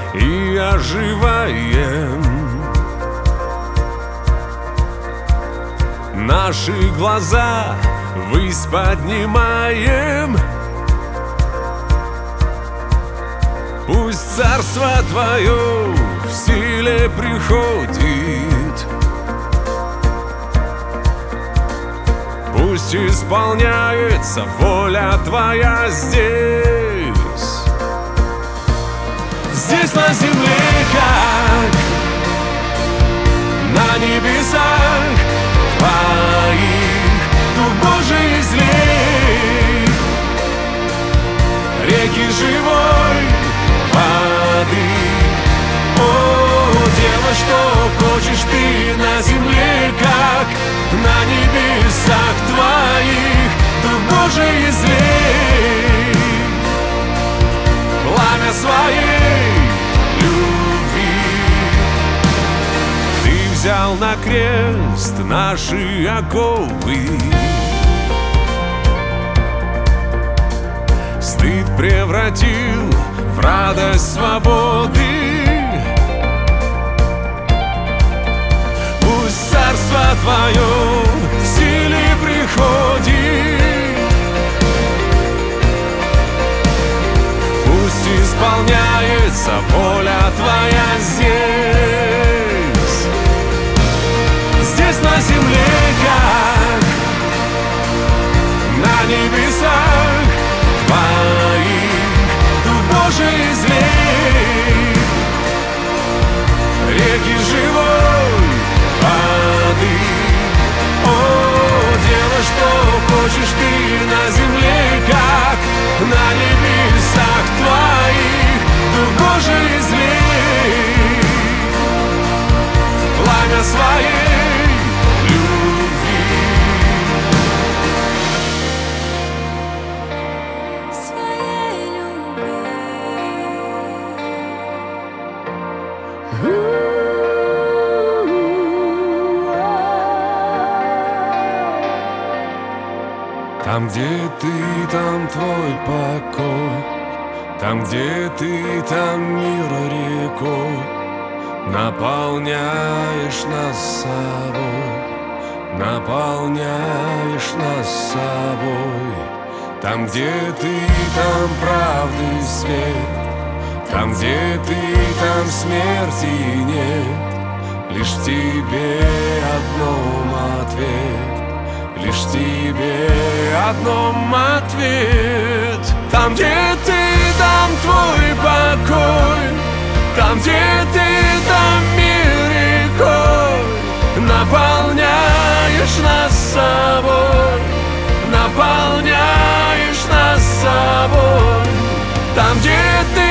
и оживаем. Наши глаза ввысь поднимаем. Пусть царство Твое в силе приходит, пусть исполняется воля Твоя здесь. Здесь на земле, как на небесах Твоих, Дух Божий излей, реки живой воды. О, делай, что хочешь Ты на земле, как на небесах Твоих. Дух Божий излей, пламя своей любви. Ты взял на крест наши оковы, стыд превратил в радость свободы. Пусть царство Твое в силе приходит, пусть исполняется воля Твоя здесь. Здесь на земле, как на небесах Твоих, Дух Божий излей, реки живой воды. О, делай, что хочешь Ты на земле, как на небесах Твоих. Дух Божий излей, пламя своей любви. Там, где Ты, там Твой покой, там, где Ты, там мир рекой. Наполняешь нас собой, наполняешь нас собой. Там, где Ты, там правды свет, там, где Ты, там смерти нет. Лишь в Тебе одном ответ, лишь в Тебе одном ответ. Там, где Ты, там Твой покой, там, где Ты, там мир рекой. Наполняешь нас собой, наполняешь нас собой. Там, где Ты,